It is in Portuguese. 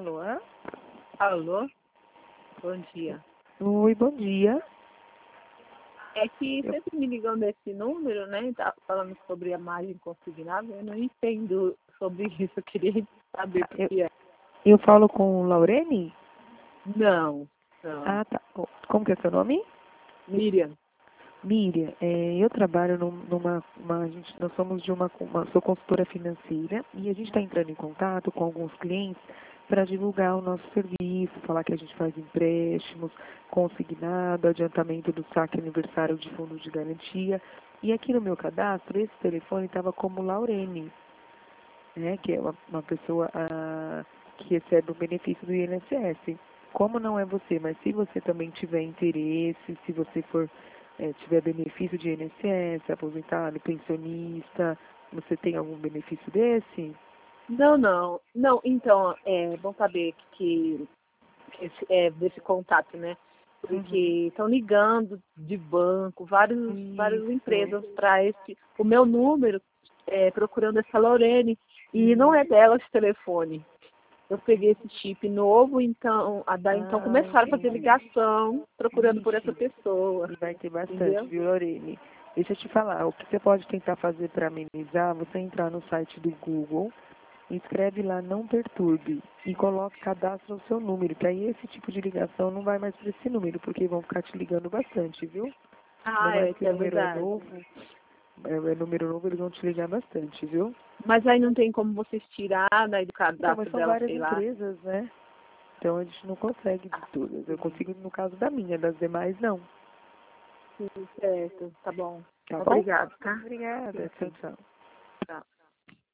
Alô? Alô? Bom dia. Oi, bom dia. É que sempre me ligando esse número, né? Tá falando sobre a margem consignada, eu não entendo sobre isso, eu queria saber o que é. Eu falo com Laurene? Não. Ah, tá. Como que é seu nome? Miriam. Miriam, eu trabalho nós somos sou consultora financeira e a gente está entrando em contato com alguns clientes para divulgar o nosso serviço, falar que a gente faz empréstimos, consignado, adiantamento do saque aniversário de fundo de garantia. E aqui no meu cadastro, esse telefone estava como Laurene, né, que é uma pessoa que recebe o benefício do INSS. Como não é você, mas se você também tiver interesse, se você tiver benefício de INSS, aposentado, pensionista, você tem algum benefício desse? Não, então, é bom saber desse contato, né? Porque estão ligando de banco, várias empresas para o meu número, procurando essa Lorene, e não é dela esse telefone. Eu peguei esse chip novo, então começaram a fazer ligação procurando por essa pessoa. E vai ter bastante, entendeu? viu, Lorene? Deixa eu te falar, o que você pode tentar fazer para amenizar, você entrar no site do Google, escreve lá Não Perturbe e coloca, cadastra o seu número, que aí esse tipo de ligação não vai mais para esse número, porque vão ficar te ligando bastante, viu? Ainda mais que o número é novo, número novo, eles vão te ligar bastante, viu? Mas aí não tem como vocês tirar daí do Então, cadastro mas são dela, várias sei lá. empresas, né? Então a gente não consegue de todas. Eu consigo no caso da minha, das demais não. Sim, certo, tá bom. Tá bom? Obrigado, tá? Obrigada. Tchau, tchau. Tá.